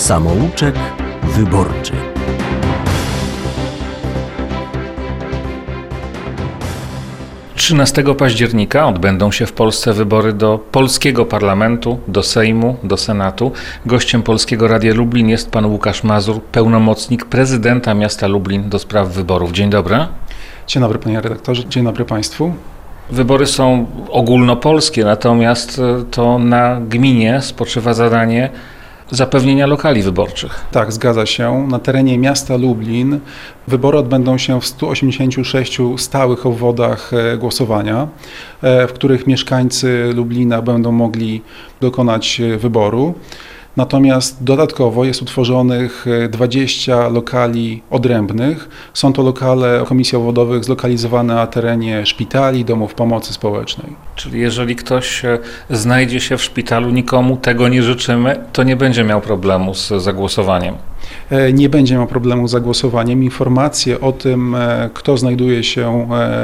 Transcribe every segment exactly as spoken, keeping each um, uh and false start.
Samouczek wyborczy. trzynastego października odbędą się w Polsce wybory do polskiego parlamentu, do Sejmu, do Senatu. Gościem Polskiego Radia Lublin jest pan Łukasz Mazur, pełnomocnik prezydenta miasta Lublin do spraw wyborów. Dzień dobry. Dzień dobry panie redaktorze, dzień dobry państwu. Wybory są ogólnopolskie, natomiast to na gminie spoczywa zadanie zapewnienia lokali wyborczych. Tak, zgadza się. Na terenie miasta Lublin wybory odbędą się w stu osiemdziesięciu sześciu stałych obwodach głosowania, w których mieszkańcy Lublina będą mogli dokonać wyboru. Natomiast dodatkowo jest utworzonych dwadzieścia lokali odrębnych. Są to lokale komisji obwodowych zlokalizowane na terenie szpitali, domów pomocy społecznej. Czyli jeżeli ktoś znajdzie się w szpitalu, nikomu tego nie życzymy, to nie będzie miał problemu z zagłosowaniem. Nie będzie miał problemu z zagłosowaniem. Informacje o tym, kto znajduje się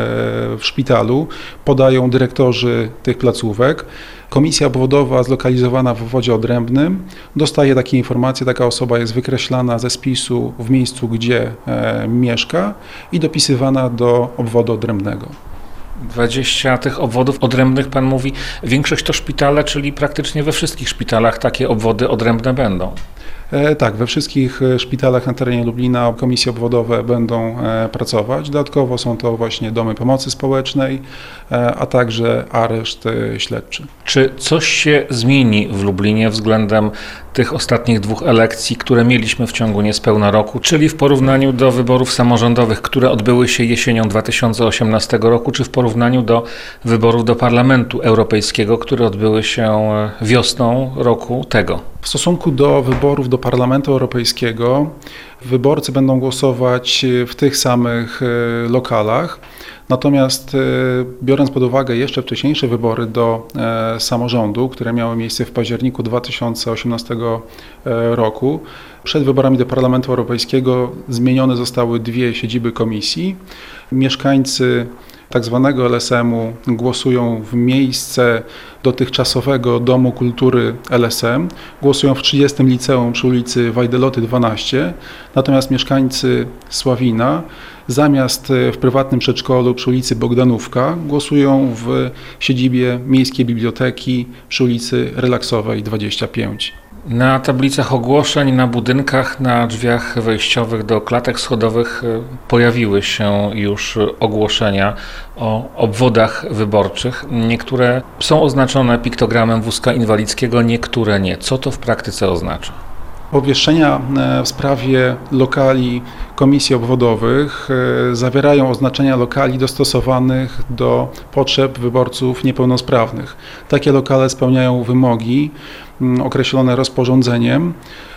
w szpitalu, podają dyrektorzy tych placówek. Komisja obwodowa zlokalizowana w obwodzie odrębnym dostaje takie informacje, taka osoba jest wykreślana ze spisu w miejscu, gdzie e, mieszka i dopisywana do obwodu odrębnego. dwadzieścia tych obwodów odrębnych, pan mówi, większość to szpitale, czyli praktycznie we wszystkich szpitalach takie obwody odrębne będą. E, tak, we wszystkich szpitalach na terenie Lublina komisje obwodowe będą e, pracować. Dodatkowo są to właśnie domy pomocy społecznej, e, a także areszt e, śledczy. Czy coś się zmieni w Lublinie względem tych ostatnich dwóch elekcji, które mieliśmy w ciągu niespełna roku, czyli w porównaniu do wyborów samorządowych, które odbyły się jesienią dwa tysiące osiemnastego roku, czy w porównaniu do wyborów do Parlamentu Europejskiego, które odbyły się wiosną roku tego? W stosunku do wyborów do Parlamentu Europejskiego wyborcy będą głosować w tych samych lokalach. Natomiast biorąc pod uwagę jeszcze wcześniejsze wybory do e, samorządu, które miały miejsce w październiku dwa tysiące osiemnastego roku, przed wyborami do Parlamentu Europejskiego zmienione zostały dwie siedziby komisji. Mieszkańcy tak zwanego L S M-u głosują w miejsce dotychczasowego Domu Kultury L S M, głosują w trzydziestym liceum przy ulicy Wajdeloty dwanaście, natomiast mieszkańcy Sławina zamiast w prywatnym przedszkolu przy ulicy Bogdanówka głosują w siedzibie Miejskiej Biblioteki przy ulicy Relaksowej dwadzieścia pięć. Na tablicach ogłoszeń, na budynkach, na drzwiach wejściowych do klatek schodowych pojawiły się już ogłoszenia o obwodach wyborczych. Niektóre są oznaczone piktogramem wózka inwalidzkiego, niektóre nie. Co to w praktyce oznacza? Obwieszczenia w sprawie lokali komisji obwodowych zawierają oznaczenia lokali dostosowanych do potrzeb wyborców niepełnosprawnych. Takie lokale spełniają wymogi określone rozporządzeniem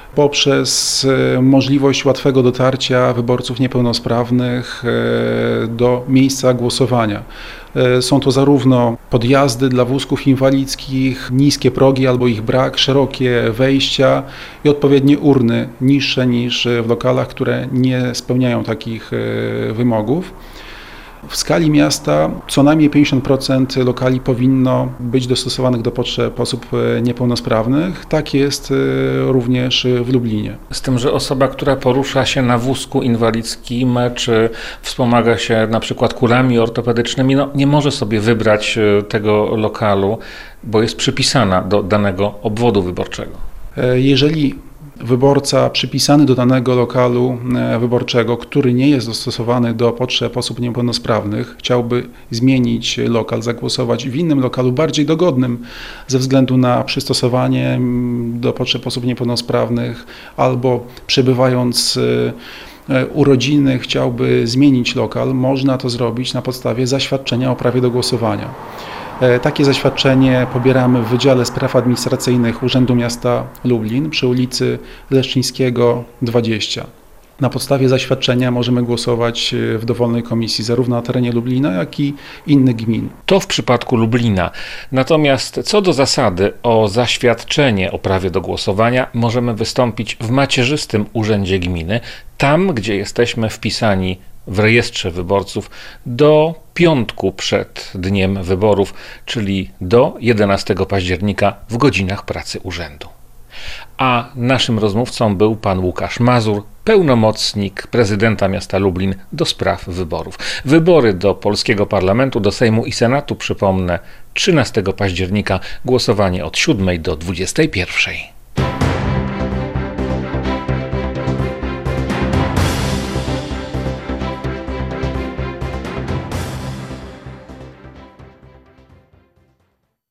poprzez możliwość łatwego dotarcia wyborców niepełnosprawnych do miejsca głosowania. Są to zarówno podjazdy dla wózków inwalidzkich, niskie progi albo ich brak, szerokie wejścia i odpowiednie urny niższe niż w lokalach, które nie spełniają takich wymogów. W skali miasta co najmniej pięćdziesiąt procent lokali powinno być dostosowanych do potrzeb osób niepełnosprawnych. Tak jest również w Lublinie. Z tym, że osoba, która porusza się na wózku inwalidzkim, czy wspomaga się na przykład kulami ortopedycznymi, no nie może sobie wybrać tego lokalu, bo jest przypisana do danego obwodu wyborczego. Jeżeli wyborca przypisany do danego lokalu wyborczego, który nie jest dostosowany do potrzeb osób niepełnosprawnych, chciałby zmienić lokal, zagłosować w innym lokalu bardziej dogodnym ze względu na przystosowanie do potrzeb osób niepełnosprawnych albo przebywając u rodziny chciałby zmienić lokal, można to zrobić na podstawie zaświadczenia o prawie do głosowania. Takie zaświadczenie pobieramy w Wydziale Spraw Administracyjnych Urzędu Miasta Lublin przy ulicy Leszczyńskiego dwadzieścia. Na podstawie zaświadczenia możemy głosować w dowolnej komisji zarówno na terenie Lublina, jak i innych gmin. To w przypadku Lublina. Natomiast co do zasady o zaświadczenie o prawie do głosowania możemy wystąpić w macierzystym urzędzie gminy, tam gdzie jesteśmy wpisani w rejestrze wyborców do piątku przed dniem wyborów, czyli do jedenastego października w godzinach pracy urzędu. a naszym rozmówcą był pan Łukasz Mazur, pełnomocnik prezydenta miasta Lublin do spraw wyborów. Wybory do polskiego parlamentu, do Sejmu i Senatu, przypomnę, trzynastego października, głosowanie od siódmej do dwudziestej pierwszej.